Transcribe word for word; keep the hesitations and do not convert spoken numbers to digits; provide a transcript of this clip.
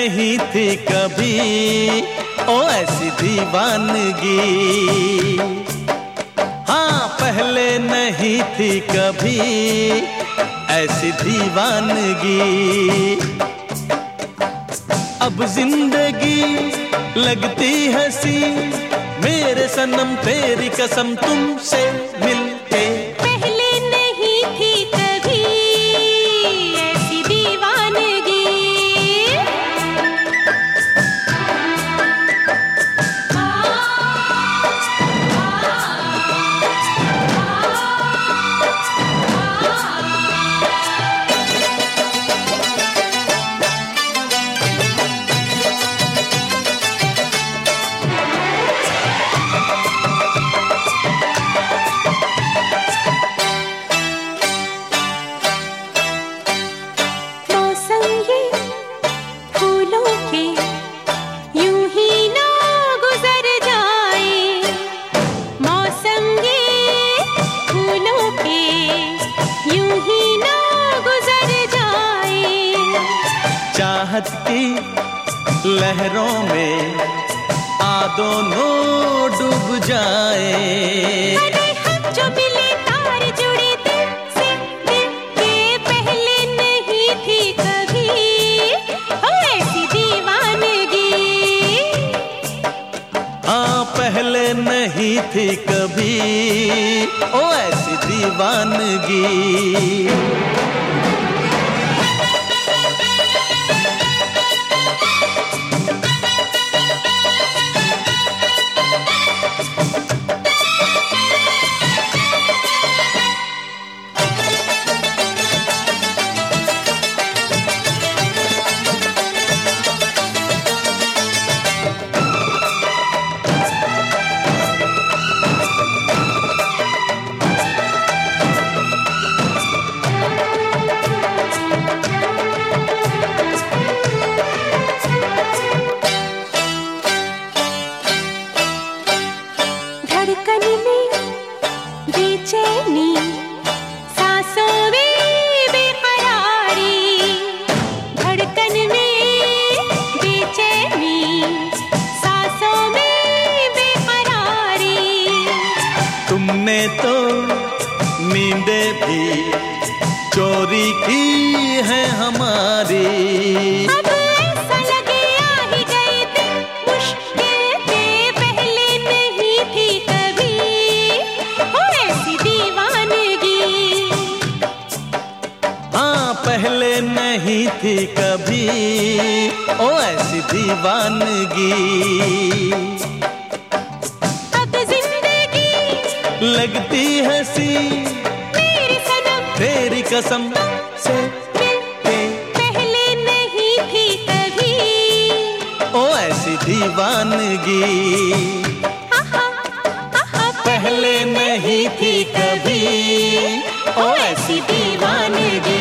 नहीं थी कभी ओ ऐसी दीवानगी। हाँ पहले नहीं थी कभी ऐसी दीवानगी। अब जिंदगी लगती हंसी मेरे सनम तेरी कसम तुमसे मिलके। पहले नहीं थी कभी ऐसी दीवानगी। चाहत की लहरों में आ दोनों डूब जाए। अरे हम जो मिले तार जुड़े दिल से दिल के। पहले नहीं थी कभी हो ऐसी दीवानगी। हाँ पहले नहीं थी कभी ओ ऐसी दीवानगी। धड़कन में बेचैनी सांसों में बेकरारी। धड़कन में बेचैनी सांसों में बेकरारी। तुमने तो नींदे भी चोरी की है हमारी। अब ऐसा लगे आ ही गए दिन मुश्किल के। पहले नहीं थी कभी हो ऐसी दीवानगी। हाँ पहले नहीं थी कभी ओ ऐसी दीवानगी। अब जिंदगी लगती हंसी मेरी सनम तेरी कसम से मिलके। पहले नहीं थी कभी ओ ऐसी दीवानगी। पहले नहीं थी कभी ओ ऐसी दीवानगी।